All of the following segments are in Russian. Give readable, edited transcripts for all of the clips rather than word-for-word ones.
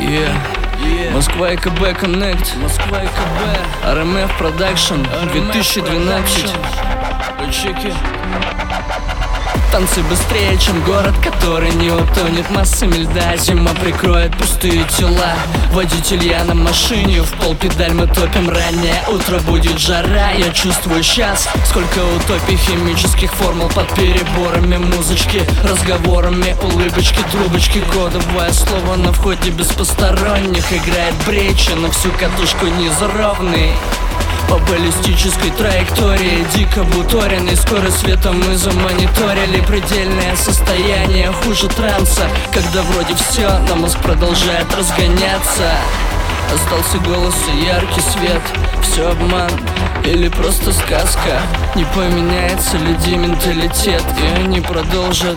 Москва ЭКБ Connect, РМФ Production 2012. Танцы быстрее, чем город, который не утонет массами льда. Зима прикроет пустые тела. Водитель я на машине, в пол педаль мы топим. Раннее утро, будет жара. Я чувствую сейчас, сколько утопий, химических формул под переборами музычки, разговорами, улыбочки, трубочки. Кодовое слово на входе без посторонних. Играет бречи на всю катушку низровный. По баллистической траектории, дико буторенный. Скорость света мы замониторили. Предельное состояние хуже транса, когда вроде все, но мозг продолжает разгоняться. Остался голос и яркий свет. Все обман или просто сказка? Не поменяется людей менталитет, и они продолжат.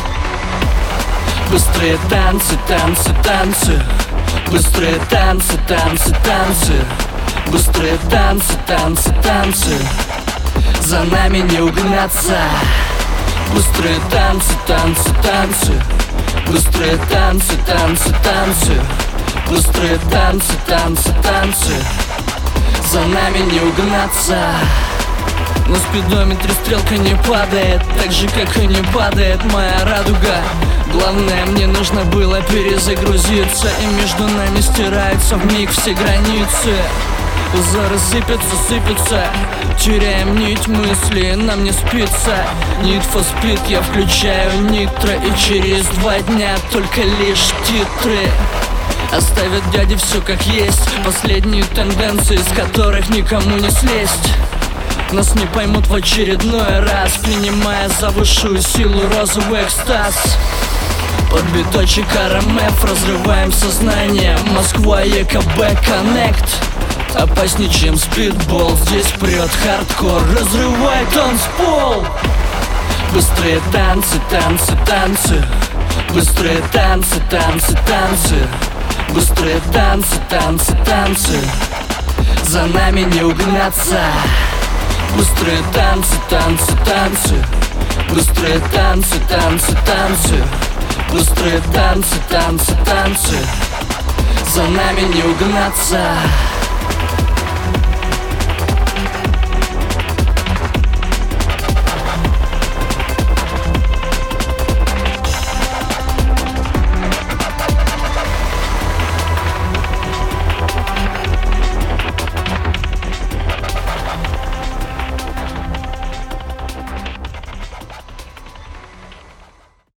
Быстрые танцы, танцы, танцы. Быстрые танцы, танцы, танцы. Быстрые танцы, танцы, танцы. За нами не угнаться. Быстрые танцы, танцы, танцы. Быстрые танцы, танцы, танцы. Быстрые танцы, танцы, танцы. За нами не угнаться. На спидометре стрелка не падает, так же как и не падает моя радуга. Главное, мне нужно было перезагрузиться, и между нами стираются вмиг все границы. Узоры сыпятся, сыпятся, теряем нить мысли, нам не спится. Need for Speed, я включаю нитро, и через 2 дня только лишь титры оставят дяде все как есть. Последние тенденции, с которых никому не слезть. Нас не поймут в очередной раз, принимая за высшую силу розовый экстаз. Под биточек РМФ разрываем сознание. Москва ЕКБ Connect. Опаснее, чем спидбол, здесь прет хардкор, разрывает танцпол. Быстрые танцы, танцы, танцы. Быстрые танцы, танцы, танцы. Быстрые танцы, танцы, танцы. За нами не угнаться. Быстрые танцы, танцы, танцы. Быстрые танцы, танцы, танцы. Быстрые танцы, танцы, танцы. За нами не угнаться.